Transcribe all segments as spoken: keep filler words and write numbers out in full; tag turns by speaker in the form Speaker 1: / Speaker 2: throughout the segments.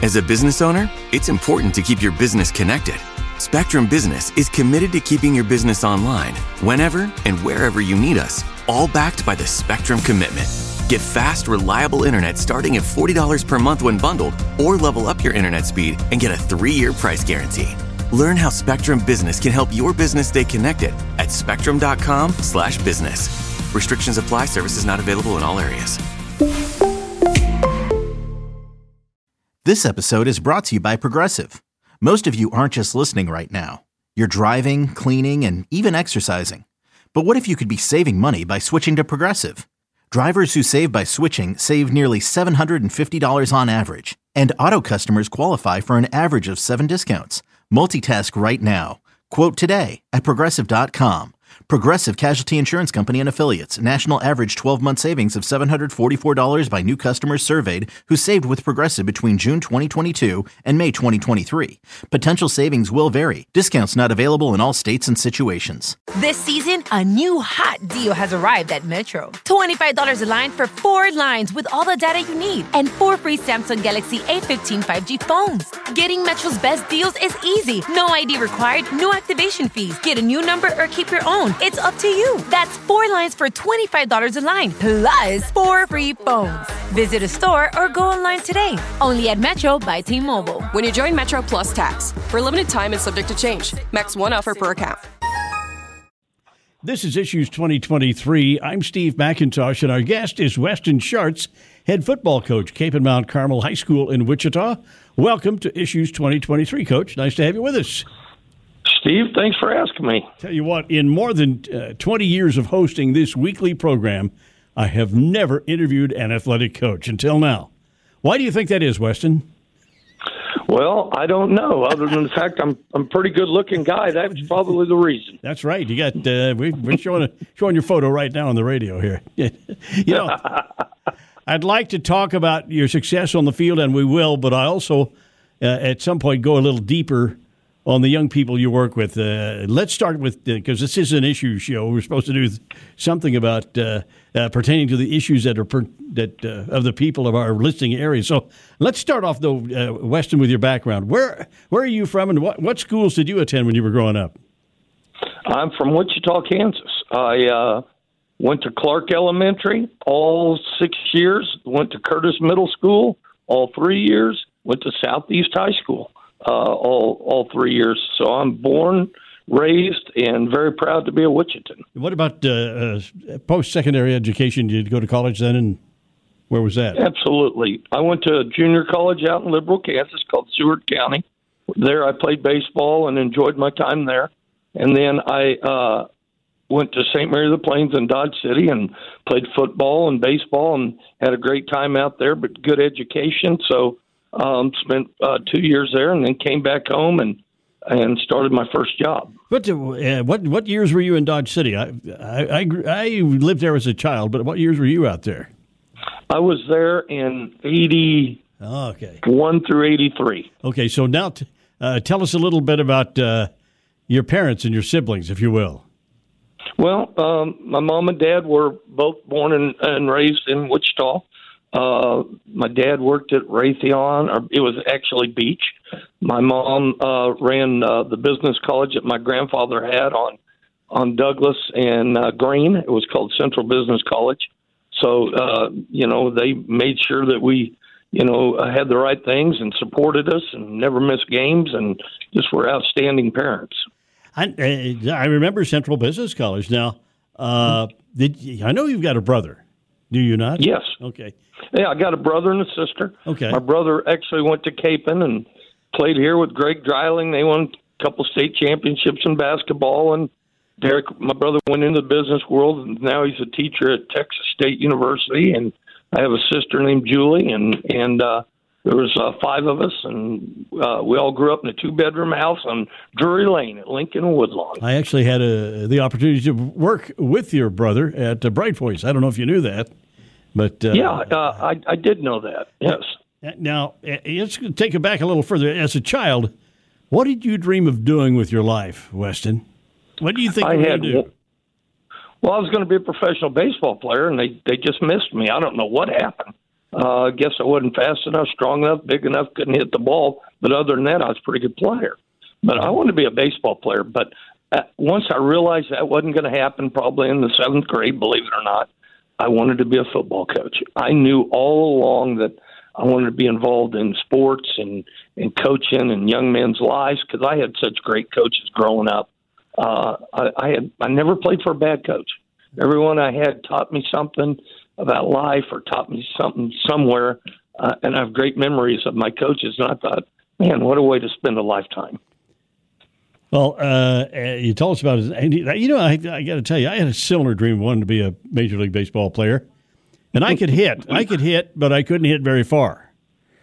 Speaker 1: As a business owner, it's important to keep your business connected. Spectrum Business is committed to keeping your business online whenever and wherever you need us, all backed by the Spectrum Commitment. Get fast, reliable internet starting at forty dollars per month when bundled, or level up your internet speed and get a three-year price guarantee. Learn how Spectrum Business can help your business stay connected at spectrum.com slash business. Restrictions apply. Services not available in all areas.
Speaker 2: This episode is brought to you by Progressive. Most of you aren't just listening right now. You're driving, cleaning, and even exercising. But what if you could be saving money by switching to Progressive? Drivers who save by switching save nearly seven hundred fifty dollars on average. And auto customers qualify for an average of seven discounts. Multitask right now. Quote today at progressive dot com. Progressive Casualty Insurance Company and Affiliates. National average twelve-month savings of seven hundred forty-four dollars by new customers surveyed who saved with Progressive between June twenty twenty-two and May twenty twenty-three. Potential savings will vary. Discounts not available in all states and situations.
Speaker 3: This season, a new hot deal has arrived at Metro. twenty-five dollars a line for four lines with all the data you need and four free Samsung Galaxy A fifteen five G phones. Getting Metro's best deals is easy. No I D required, no activation fees. Get a new number or keep your own. It's up to you. That's four lines for twenty-five dollars a line, plus four free phones. Visit a store or go online today. Only at Metro by T-Mobile.
Speaker 4: When you join Metro Plus Tax, for a limited time and subject to change. Max one offer per account.
Speaker 5: This is Issues twenty twenty-three. I'm Steve McIntosh, and our guest is Weston Schartz, head football coach, Cape and Mount Carmel High School in Wichita. Welcome to Issues twenty twenty-three, Coach. Nice to have you with us.
Speaker 6: Steve, thanks for asking me.
Speaker 5: Tell you what, in more than uh, twenty years of hosting this weekly program, I have never interviewed an athletic coach until now. Why do you think that is, Weston?
Speaker 6: Well, I don't know. Other than the fact I'm I'm a pretty good-looking guy, that's probably the reason.
Speaker 5: That's right. You got uh, we, we're showing a, showing your photo right now on the radio here. you know, I'd like to talk about your success on the field, and we will. But I also, uh, at some point, go a little deeper on the young people you work with. Uh, let's start with, because uh, this is an issue show, we're supposed to do something about uh, uh, pertaining to the issues that are per, that uh, of the people of our listening area. So let's start off, though, uh, Weston, with your background. Where where are you from, and what, what schools did you attend when you were growing up?
Speaker 6: I'm from Wichita, Kansas. I uh, went to Clark Elementary all six years, went to Curtis Middle School all three years, went to Southeast High School. Uh, all all three years. So I'm born, raised, and very proud to be a Wichitan.
Speaker 5: What about uh, uh, post-secondary education? Did you go to college then, and where was that?
Speaker 6: Absolutely. I went to a junior college out in Liberal, Kansas called Seward County. There I played baseball and enjoyed my time there. And then I uh, went to Saint Mary of the Plains in Dodge City and played football and baseball and had a great time out there, but good education. So Um, spent uh, two years there, and then came back home and and started my first job.
Speaker 5: What uh, what what years were you in Dodge City? I, I I I lived there as a child, but what years were you out there?
Speaker 6: I was there in eighty-one
Speaker 5: oh, okay.
Speaker 6: through eighty-three.
Speaker 5: Okay, so now t- uh, tell us a little bit about uh, your parents and your siblings, if you will.
Speaker 6: Well, um, my mom and dad were both born and, and raised in Wichita. Uh, my dad worked at Raytheon, or it was actually Beach. My mom uh, ran uh, the business college that my grandfather had on on Douglas and uh, Green. It was called Central Business College. So, uh, you know, they made sure that we, you know, had the right things and supported us and never missed games and just were outstanding parents.
Speaker 5: I, I remember Central Business College. Now, uh, did I know you've got a brother? Do you not?
Speaker 6: Yes.
Speaker 5: Okay.
Speaker 6: Yeah, I got a brother and a sister.
Speaker 5: Okay.
Speaker 6: My brother actually went to Capen and played here with Greg Dreiling. They won a couple state championships in basketball. And Derek, my brother, went into the business world, and now he's a teacher at Texas State University. And I have a sister named Julie, and and uh, there was uh, five of us, and uh, we all grew up in a two-bedroom house on Drury Lane at Lincoln and Woodlawn.
Speaker 5: I actually had a, the opportunity to work with your brother at uh, Bright Voice. I don't know if you knew that. But uh,
Speaker 6: yeah, uh, I, I did know that, yes.
Speaker 5: Now, let's take it back a little further. As a child, what did you dream of doing with your life, Weston? What do you think
Speaker 6: I
Speaker 5: you were
Speaker 6: had,
Speaker 5: going to do?
Speaker 6: Well, I was going to be a professional baseball player, and they, they just missed me. I don't know what happened. Uh, I guess I wasn't fast enough, strong enough, big enough, couldn't hit the ball. But other than that, I was a pretty good player. But I wanted to be a baseball player. But uh, once I realized that wasn't going to happen, probably in the seventh grade, believe it or not, I wanted to be a football coach. I knew all along that I wanted to be involved in sports and, and coaching and young men's lives because I had such great coaches growing up. Uh, I, I had I never played for a bad coach. Everyone I had taught me something about life or taught me something somewhere, uh, and I have great memories of my coaches. And I thought, man, what a way to spend a lifetime.
Speaker 5: Well, uh, you told us about it. And, you know, I, I got to tell you, I had a similar dream, wanting to be a Major League Baseball player. And I could hit. I could hit, but I couldn't hit very far.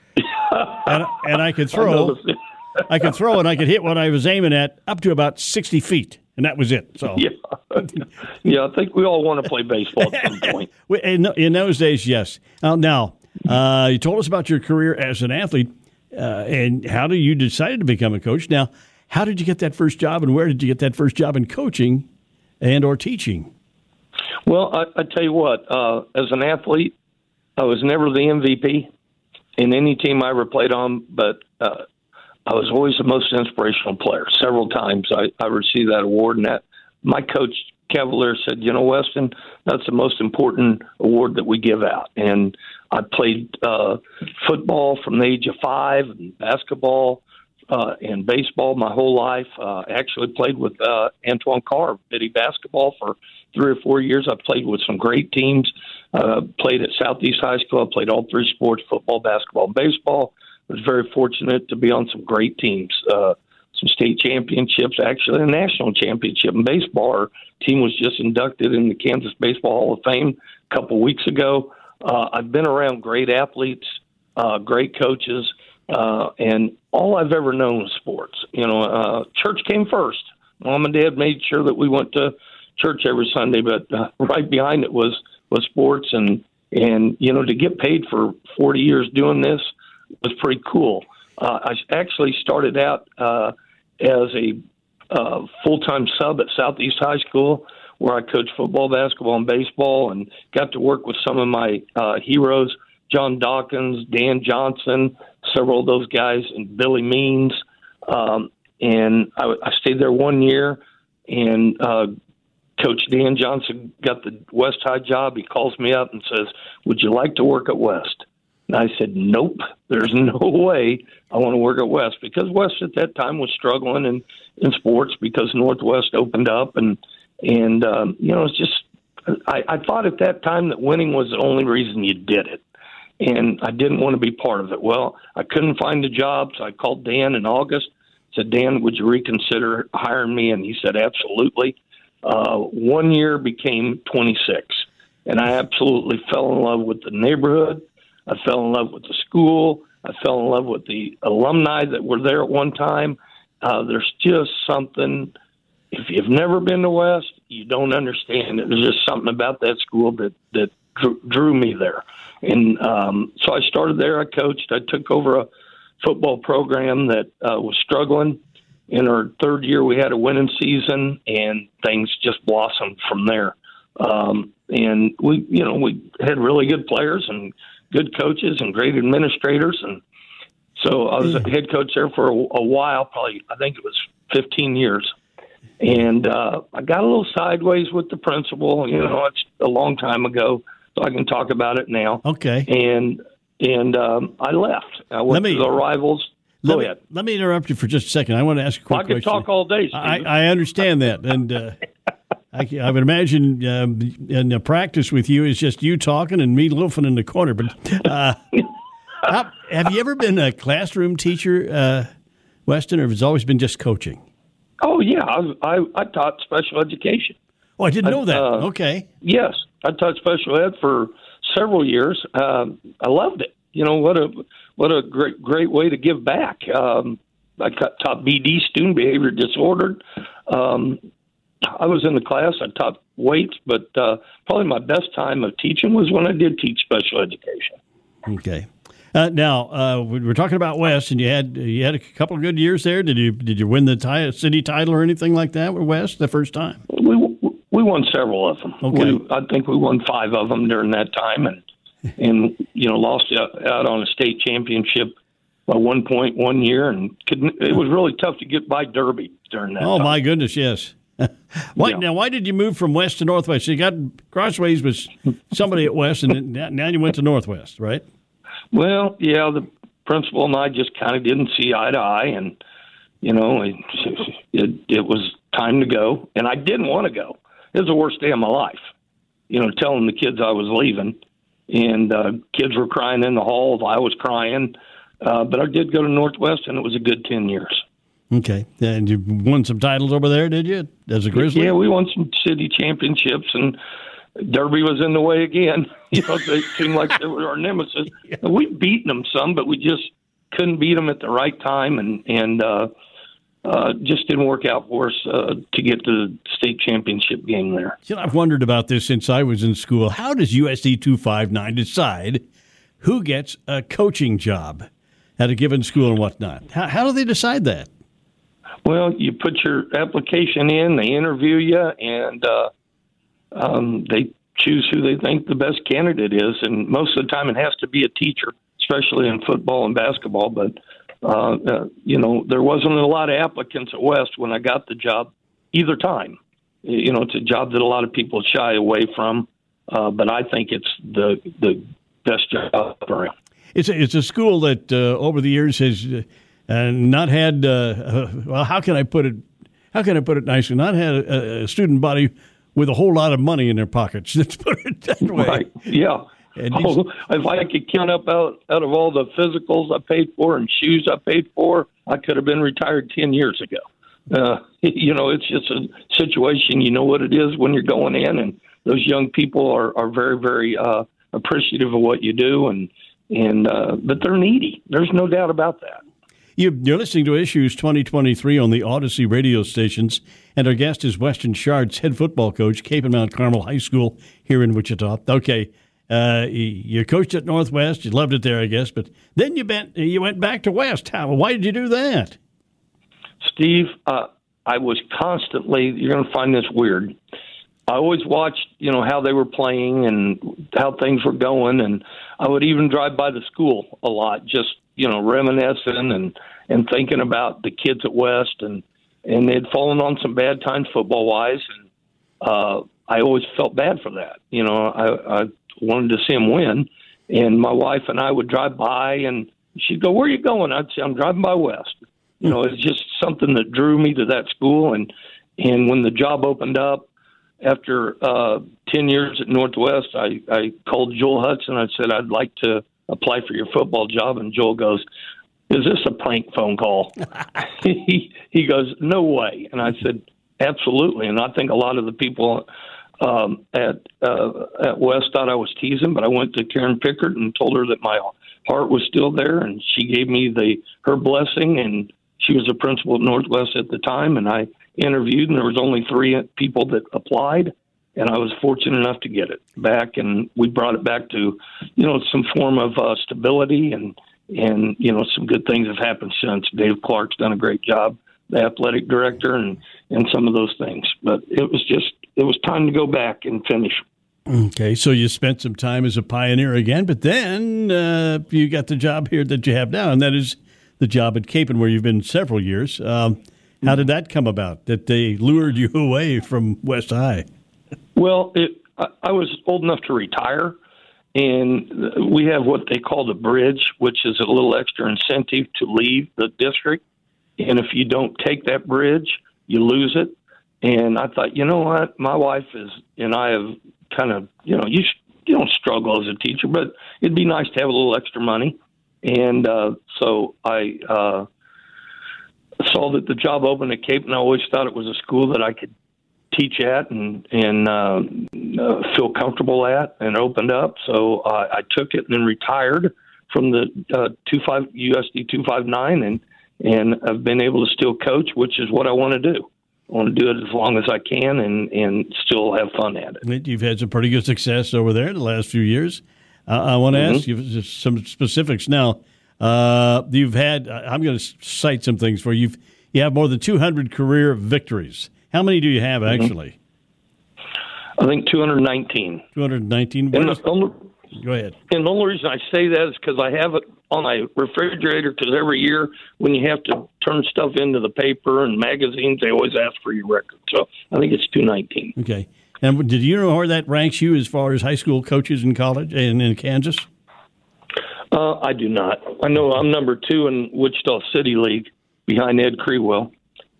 Speaker 5: And, and I could throw. I, I could throw, and I could hit what I was aiming at up to about sixty feet, and that was it. So,
Speaker 6: yeah, yeah. I think we all want to play baseball at some point.
Speaker 5: in, in those days, yes. Now, now uh, you told us about your career as an athlete, uh, and how did you decide to become a coach? Now, how did you get that first job, and where did you get that first job in coaching and or teaching?
Speaker 6: Well, I, I tell you what, uh, as an athlete, I was never the M V P in any team I ever played on, but uh, I was always the most inspirational player. Several times I, I received that award, and that my coach, Cavalier, said, you know, Weston, that's the most important award that we give out. And I played uh, football from the age of five and basketball uh, and baseball my whole life. Uh, actually played with uh, Antoine Carr, Biddy basketball for three or four years. I played with some great teams, uh, played at Southeast High School. I played all three sports, football, basketball, and baseball. I was very fortunate to be on some great teams, uh, some state championships, actually a national championship in baseball. Our team was just inducted in the Kansas Baseball Hall of Fame a couple of weeks ago. Uh, I've been around great athletes, uh, great coaches, uh, and all I've ever known was sports. You know, uh, church came first. Mom and Dad made sure that we went to church every Sunday, but uh, right behind it was was sports, and and you know, to get paid for forty years doing this was pretty cool. Uh, I actually started out uh, as a uh, full-time sub at Southeast High School, where I coached football, basketball, and baseball, and got to work with some of my uh, heroes, John Dawkins, Dan Johnson, several of those guys, and Billy Means. Um, and I, I stayed there one year, and uh, Coach Dan Johnson got the West High job. He calls me up and says, would you like to work at West? And I said, nope, there's no way I want to work at West, because West at that time was struggling in, in sports because Northwest opened up. And, and um, you know, it's just, I, I thought at that time that winning was the only reason you did it. And I didn't want to be part of it. Well, I couldn't find a job, so I called Dan in August, said, Dan, would you reconsider hiring me? And he said, absolutely. Uh, one year became twenty-six, and I absolutely fell in love with the neighborhood. I fell in love with the school. I fell in love with the alumni that were there at one time. Uh, there's just something, if you've never been to West, you don't understand it. There's just something about that school that, that drew, drew me there. And um, so I started there. I coached. I took over a football program that uh, was struggling. In our third year, we had a winning season, and things just blossomed from there. Um, and we, you know, we had really good players and good coaches and great administrators. And so I was a head coach there for a, a while, probably, I think it was fifteen years. And uh, I got a little sideways with the principal. You know, it's a long time ago, so I can talk about it now.
Speaker 5: Okay.
Speaker 6: And and um, I left. I went
Speaker 5: me,
Speaker 6: to the Rivals.
Speaker 5: Let
Speaker 6: Go
Speaker 5: me,
Speaker 6: ahead.
Speaker 5: Let me interrupt you for just a second. I want to ask a quick
Speaker 6: well, I could
Speaker 5: question.
Speaker 6: talk all day, Steve.
Speaker 5: I, I understand that. And uh, I, I would imagine um, in the practice with you is just you talking and me loafing in the corner. But uh, how, have you ever been a classroom teacher, uh, Weston, or has it always been just coaching?
Speaker 6: Oh, yeah. I, I, I taught special education.
Speaker 5: Oh, I didn't know that.
Speaker 6: Uh,
Speaker 5: okay.
Speaker 6: Yes. I taught special ed for several years. Um, I loved it. You know, what a what a great great way to give back. Um, I taught B D, student behavior disordered. Um, I was in the class. I taught weights, but uh, probably my best time of teaching was when I did teach special education.
Speaker 5: Okay. Uh, now uh, we we're talking about West, and you had you had a couple of good years there. Did you did you win the ti- city title or anything like that with West the first time?
Speaker 6: We we won several of them.
Speaker 5: Okay.
Speaker 6: We, I think we won five of them during that time, and and you know lost out, out on a state championship by one point one year, and couldn't, it was really tough to get by Derby during that.
Speaker 5: Oh
Speaker 6: time.
Speaker 5: my goodness, yes. Why,
Speaker 6: Yeah.
Speaker 5: Now, why did you move from West to Northwest? You got crossways with somebody at West, and then, now you went to Northwest, right?
Speaker 6: Well, yeah, the principal and I just kind of didn't see eye to eye, and you know, it, it it was time to go, and I didn't want to go. It was the worst day of my life, you know, telling the kids I was leaving, and uh, kids were crying in the halls. I was crying, uh, but I did go to Northwest, and it was a good ten years.
Speaker 5: Okay, and you won some titles over there, did you, as a Grizzly?
Speaker 6: Yeah, we won some city championships, and Derby was in the way again. You know, they seemed like they were our nemesis. Yeah. We've beaten them some, but we just couldn't beat them at the right time, and and uh, uh, just didn't work out for us uh, to get to the state championship game there.
Speaker 5: You know, I've wondered about this since I was in school. How does U S D two fifty-nine decide who gets a coaching job at a given school and whatnot? How, how do they decide that?
Speaker 6: Well, you put your application in, they interview you, and uh, um, they choose who they think the best candidate is. And most of the time it has to be a teacher, especially in football and basketball. But, uh, uh, you know, there wasn't a lot of applicants at West when I got the job either time. You know, it's a job that a lot of people shy away from, uh, but I think it's the the best job around. It's
Speaker 5: a, it's a school that uh, over the years has uh, not had, uh, uh, well, how can I put it, how can I put it nicely, not had a, a student body with a whole lot of money in their pockets. Let's put it that way.
Speaker 6: Right, yeah. Oh, if I could count up out, out of all the physicals I paid for and shoes I paid for, I could have been retired ten years ago. Uh, you know, it's just a situation. You know what it is when you're going in, and those young people are, are very, very uh, appreciative of what you do, and and uh, but they're needy. There's no doubt about that.
Speaker 5: You, you're listening to Issues twenty twenty-three on the Odyssey radio stations, and our guest is Weston Shards, head football coach, Cape and Mount Carmel High School here in Wichita. Okay, uh, you coached at Northwest. You loved it there, I guess, but then you went, you went back to West. How, why did you do that?
Speaker 6: Steve, uh, I was constantly, you're going to find this weird, I always watched, you know, how they were playing and how things were going, and I would even drive by the school a lot, just, you know, reminiscing and, and thinking about the kids at West, and, and they'd fallen on some bad times football-wise, and uh, I always felt bad for that. You know, I, I wanted to see them win, and my wife and I would drive by, and she'd go, "Where are you going?" I'd say, "I'm driving by West." You know, it's just something that drew me to that school, and and when the job opened up after uh, ten years at Northwest, I, I called Joel Hudson. I said, "I'd like to apply for your football job," and Joel goes, "Is this a prank phone call?" he he goes, "No way," and I said, "Absolutely." And I think a lot of the people um, at uh, at West thought I was teasing, but I went to Karen Pickard and told her that my heart was still there, and she gave me the her blessing, and she was a principal at Northwest at the time, and I interviewed, and there was only three people that applied, and I was fortunate enough to get it back, and we brought it back to, you know, some form of uh, stability, and, and, you know, some good things have happened since. Dave Clark's done a great job, the athletic director, and, and some of those things. But it was just, it was time to go back and finish.
Speaker 5: Okay, so you spent some time as a pioneer again, but then uh, you got the job here that you have now, and that is the job at Capen, where you've been several years. Um, how did that come about, that they lured you away from West High?
Speaker 6: Well, it, I, I was old enough to retire, and we have what they call the bridge, which is a little extra incentive to leave the district. And if you don't take that bridge, you lose it. And I thought, you know what, my wife is and I have kind of, you know, you you don't struggle as a teacher, but it'd be nice to have a little extra money. And uh, so I uh, saw that the job opened at Cape, and I always thought it was a school that I could teach at and and uh, uh, feel comfortable at, and opened up. So uh, I took it and then retired from the uh, two five U S D two fifty-nine, and and I've been able to still coach, which is what I want to do. I want to do it as long as I can and, and still have fun at it.
Speaker 5: You've had some pretty good success over there the last few years. Uh, I want to mm-hmm. ask you some specifics now. Uh, you've had, I'm going to cite some things for you. You've, you have more than two hundred career victories. How many do you have, actually?
Speaker 6: Mm-hmm. I think two hundred nineteen.
Speaker 5: two hundred nineteen.
Speaker 6: And the,
Speaker 5: Go ahead.
Speaker 6: And the only reason I say that is because I have it on my refrigerator, because every year when you have to turn stuff into the paper and magazines, they always ask for your record. So I think it's two nineteen.
Speaker 5: Okay. And did you know where that ranks you as far as high school coaches in college and in Kansas?
Speaker 6: Uh, I do not. I know I'm number two in Wichita City League behind Ed Crewell.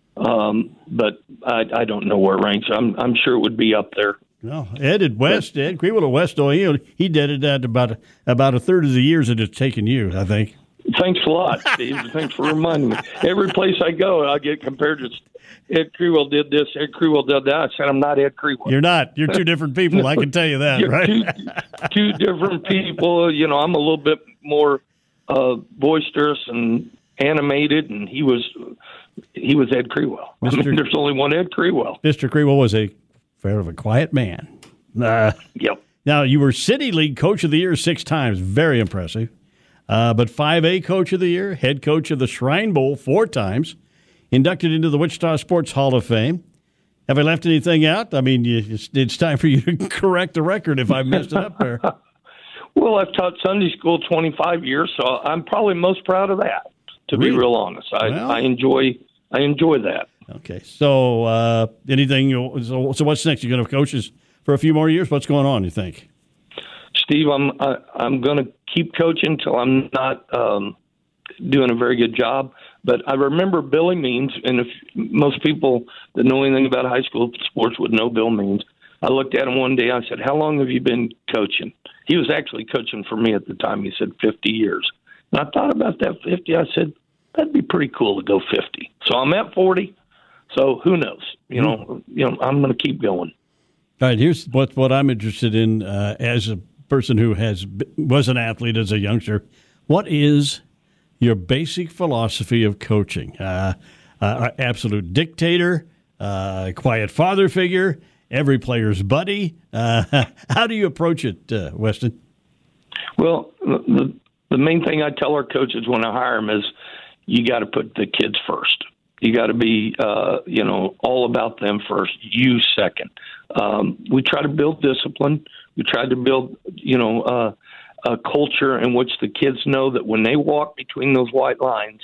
Speaker 6: Um, but I, I don't know where it ranks. I'm, I'm sure it would be up there.
Speaker 5: No, Ed at West, Ed Crewell at West, oh, he, he did it at about, about a third of the years that it's taken you, I think.
Speaker 6: Thanks a lot, Steve. Thanks for reminding me. Every place I go, I get compared to Ed Crewell did this, Ed Crewell did that. I said, I'm not Ed Crewell.
Speaker 5: You're not. You're two different people. I can tell you that,
Speaker 6: You're
Speaker 5: right?
Speaker 6: two, two different people. You know, I'm a little bit more uh, boisterous and animated, and he was he was Ed Crewell. I mean, there's only one Ed Crewell.
Speaker 5: Mister Crewell was a fair of a quiet man. Uh,
Speaker 6: yep.
Speaker 5: Now, you were City League Coach of the Year six times. Very impressive. Uh, but five A Coach of the Year, head coach of the Shrine Bowl four times, inducted into the Wichita Sports Hall of Fame. Have I left anything out? I mean, you, it's, it's time for you to correct the record if I messed it up there.
Speaker 6: Well, I've taught Sunday school twenty-five years, so I'm probably most proud of that, to
Speaker 5: Really?
Speaker 6: be real honest. I,
Speaker 5: Well-
Speaker 6: I enjoy I enjoy that.
Speaker 5: Okay, so uh, anything? You, so, so what's next? You're going to have coaches for a few more years? What's going on, you think?
Speaker 6: Steve, I'm I, I'm going to keep coaching until I'm not um, doing a very good job. But I remember Billy Means, and if most people that know anything about high school sports would know Bill Means. I looked at him one day. I said, "How long have you been coaching?" He was actually coaching for me at the time. He said, fifty years. And I thought about that fifty. I said, that'd be pretty cool to go fifty. So I'm at forty. So who knows? You know, you know, I'm going to keep going.
Speaker 5: All right, here's what what I'm interested in uh, as a person who has was an athlete as a youngster. What is your basic philosophy of coaching? Uh, uh, absolute dictator, uh, quiet father figure, every player's buddy. Uh, how do you approach it, uh, Weston?
Speaker 6: Well, the the main thing I tell our coaches when I hire them is you got to put the kids first. You got to be, uh, you know, all about them first, you second. Um, we try to build discipline. We try to build, you know, uh, a culture in which the kids know that when they walk between those white lines,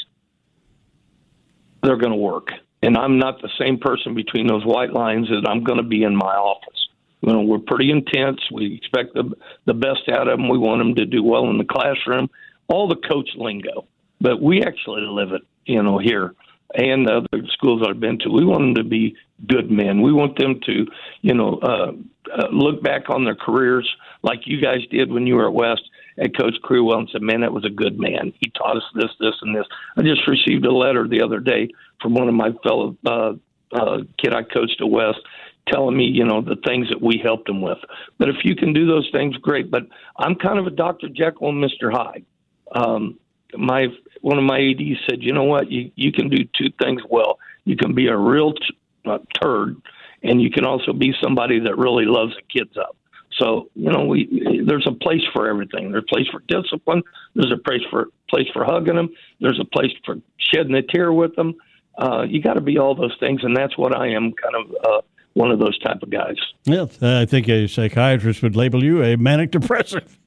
Speaker 6: they're going to work. And I'm not the same person between those white lines as I'm going to be in my office. You know, we're pretty intense. We expect the the best out of them. We want them to do well in the classroom, all the coach lingo. But we actually live it, you know, here. And the other schools I've been to, we want them to be good men. We want them to, you know, uh, uh, look back on their careers like you guys did when you were at West and Coach Crewell and said, man, that was a good man. He taught us this, this, and this. I just received a letter the other day from one of my fellow uh, uh, kid I coached at West telling me, you know, the things that we helped him with. But if you can do those things, great. But I'm kind of a Doctor Jekyll and Mister Hyde. Um, my one of my A Ds said, you know what, you, you can do two things well. You can be a real t- uh, turd, and you can also be somebody that really loves the kids up. So, you know, we there's a place for everything. There's a place for discipline. There's a place for place for hugging them. There's a place for shedding a tear with them. Uh, you got to be all those things, and that's what I am, kind of uh, one of those type of guys.
Speaker 5: Well, uh, I think a psychiatrist would label you a manic depressive.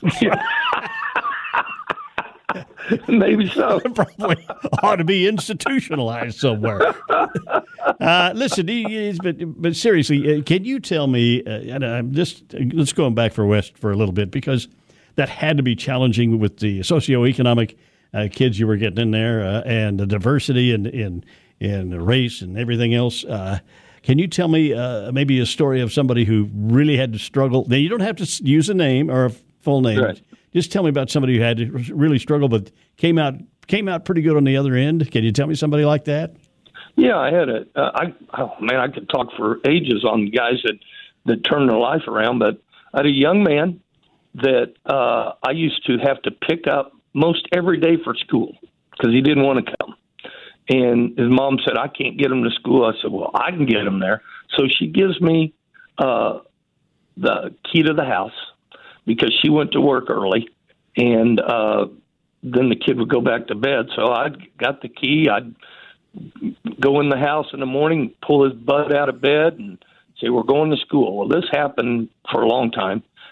Speaker 6: Maybe so.
Speaker 5: Probably ought to be institutionalized somewhere. uh, listen, he is, but but seriously, uh, can you tell me? Uh, and I'm just let's go back for West for a little bit, because that had to be challenging with the socioeconomic uh, kids you were getting in there uh, and the diversity and in in race and everything else. Uh, can you tell me uh, maybe a story of somebody who really had to struggle? Now, you don't have to use a name or a full name.
Speaker 6: Right.
Speaker 5: Just tell me about somebody who had to really struggle, but came out came out pretty good on the other end. Can you tell me somebody like that?
Speaker 6: Yeah, I had a. Uh, I oh man, I could talk for ages on guys that that turned their life around. But I had a young man that uh, I used to have to pick up most every day for school because he didn't want to come. And his mom said, "I can't get him to school." I said, "Well, I can get him there." So she gives me uh, the key to the house, because she went to work early, and uh, then the kid would go back to bed. So I got the key. I'd go in the house in the morning, pull his butt out of bed, and say, we're going to school. Well, this happened for a long time.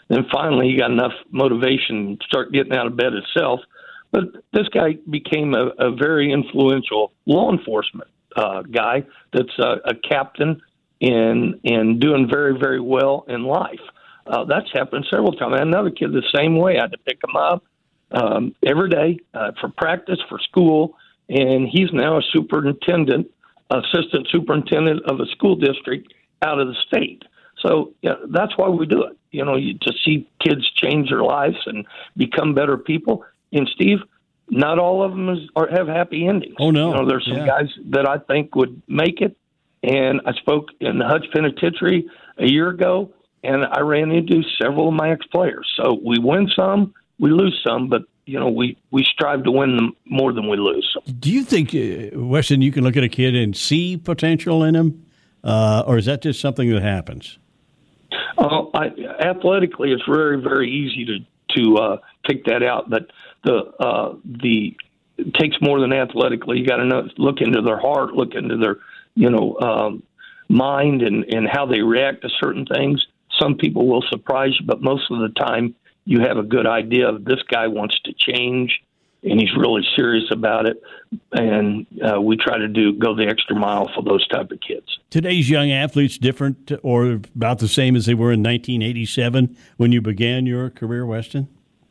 Speaker 6: Then finally he got enough motivation to start getting out of bed himself. But this guy became a, a very influential law enforcement uh, guy that's a, a captain and, and doing very, very well in life. Uh, that's happened several times. I had another kid the same way. I had to pick him up um, every day uh, for practice, for school, and he's now a superintendent, assistant superintendent of a school district out of the state. So yeah, that's why we do it. You know, you, to see kids change their lives and become better people. And Steve, not all of them is, are, have happy endings.
Speaker 5: Oh no,
Speaker 6: you know, there's some
Speaker 5: yeah.
Speaker 6: guys that I think would make it. And I spoke in the Hutch Penitentiary a year ago, and I ran into several of my ex-players. So we win some, we lose some, but you know, we, we strive to win them more than we lose.
Speaker 5: Do you think, uh, Weston, you can look at a kid and see potential in him, uh, or is that just something that happens?
Speaker 6: Uh, I, athletically, it's very, very easy to to uh, pick that out, but the uh, the it takes more than athletically. You got to know, look into their heart, look into their you know um, mind, and, and how they react to certain things. Some people will surprise you, but most of the time, you have a good idea of this guy wants to change, and he's really serious about it. And uh, we try to do go the extra mile for those type of kids.
Speaker 5: Today's young athletes different or about the same as they were in nineteen eighty-seven when you began your career, Weston?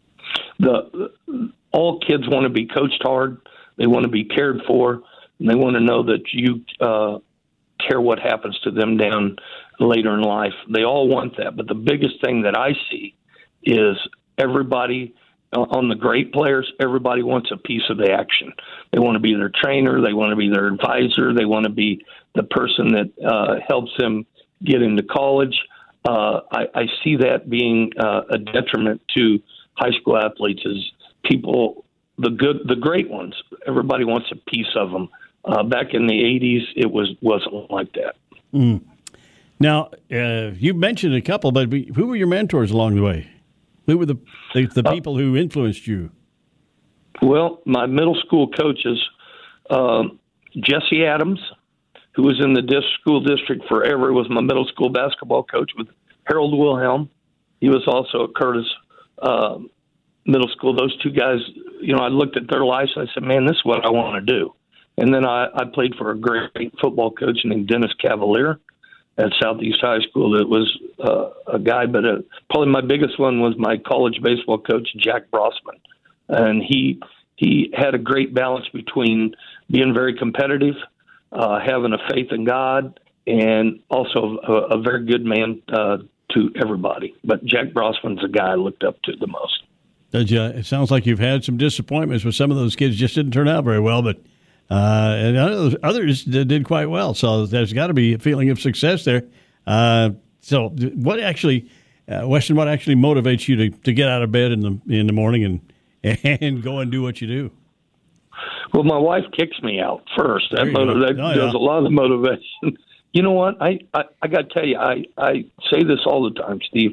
Speaker 6: The all kids want to be coached hard. They want to be cared for, and they want to know that you uh, care what happens to them down later in life. They all want that. But the biggest thing that I see is everybody on the great players, everybody wants a piece of the action. They want to be their trainer. They want to be their advisor. They want to be the person that uh, helps them get into college. Uh, I, I see that being uh, a detriment to high school athletes is people, the good, the great ones, everybody wants a piece of them. Uh, back in the eighties, it was, wasn't like that.
Speaker 5: Mm. Now, uh, you mentioned a couple, but who were your mentors along the way? Who were the the, the people who influenced you?
Speaker 6: Well, my middle school coaches, um, Jesse Adams, who was in the dis- school district forever, was my middle school basketball coach with Harold Wilhelm. He was also at Curtis uh, Middle School. Those two guys, you know, I looked at their lives and I said, man, this is what I want to do. And then I, I played for a great football coach named Dennis Cavalier at Southeast High School. That was uh, a guy, but uh, probably my biggest one was my college baseball coach, Jack Brossman. And he he had a great balance between being very competitive, uh, having a faith in God, and also a, a very good man uh, to everybody. But Jack Brossman's the guy I looked up to the most.
Speaker 5: Does you, it sounds like you've had some disappointments with some of those kids just didn't turn out very well, but Uh, and others, others did quite well, so there's got to be a feeling of success there. Uh, so, what actually, uh, Weston, what actually motivates you to, to get out of bed in the in the morning and and go and do what you do?
Speaker 6: Well, my wife kicks me out first. That, motiv- that
Speaker 5: oh,
Speaker 6: does
Speaker 5: yeah.
Speaker 6: a lot of the motivation. You know what? I I, I got to tell you, I I say this all the time, Steve.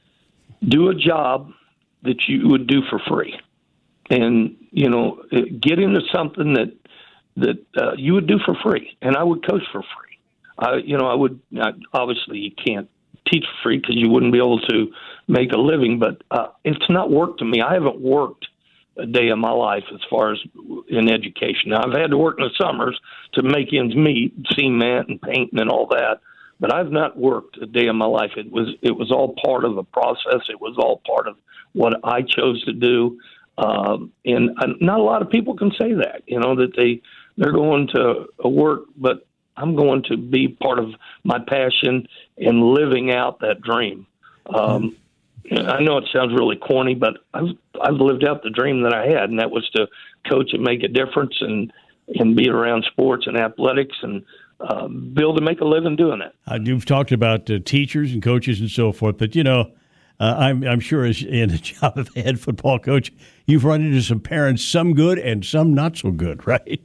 Speaker 6: Do a job that you would do for free, and you know, get into something that. that uh, you would do for free, and I would coach for free. I, you know, I would I, obviously you can't teach for free because you wouldn't be able to make a living, but uh, it's not work to me. I haven't worked a day of my life as far as in education. Now, I've had to work in the summers to make ends meet, cement and painting and all that, but I've not worked a day of my life. It was it was all part of the process. It was all part of what I chose to do, um, and uh, not a lot of people can say that. You know that they. They're going to work, but I'm going to be part of my passion and living out that dream. Um, I know it sounds really corny, but I've, I've lived out the dream that I had, and that was to coach and make a difference and, and be around sports and athletics and uh, be able to make a living doing it.
Speaker 5: Uh, you've talked about uh, teachers and coaches and so forth, but, you know, uh, I'm, I'm sure as in the job of head football coach, you've run into some parents, some good and some not so good, right?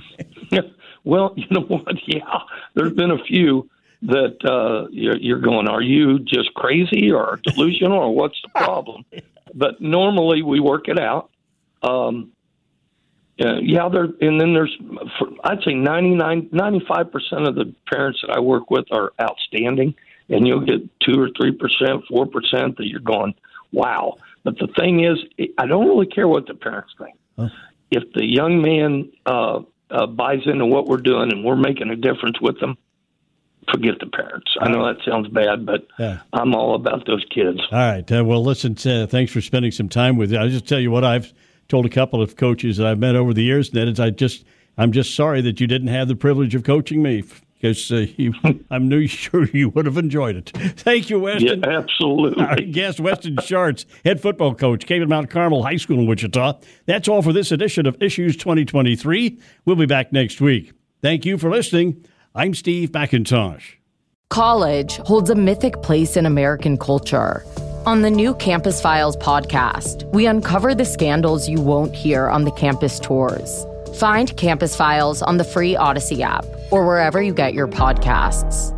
Speaker 6: Well, you know what? Yeah, there's been a few that uh, you're, you're going, are you just crazy or delusional or what's the problem? But normally we work it out. Um, uh, yeah, there, and then there's, I'd say ninety-nine, ninety-five percent of the parents that I work with are outstanding. And you'll get two or three percent, four percent that you're going, wow. But the thing is, I don't really care what the parents think. Huh? If the young man uh, uh, buys into what we're doing and we're making a difference with them, forget the parents. I know that sounds bad, but yeah. I'm all about those kids.
Speaker 5: All right. Uh, well, listen, uh, thanks for spending some time with me. I'll just tell you what I've told a couple of coaches that I've met over the years, and that is I just, I'm just sorry that you didn't have the privilege of coaching me, because uh, you, I'm new, sure you would have enjoyed it. Thank you, Weston.
Speaker 6: Yeah, absolutely.
Speaker 5: Our guest, Weston Schartz, head football coach, came to Mount Carmel High School in Wichita. That's all for this edition of Issues twenty twenty-three. We'll be back next week. Thank you for listening. I'm Steve McIntosh.
Speaker 7: College holds a mythic place in American culture. On the new Campus Files podcast, we uncover the scandals you won't hear on the campus tours. Find Campus Files on the free Odyssey app or wherever you get your podcasts.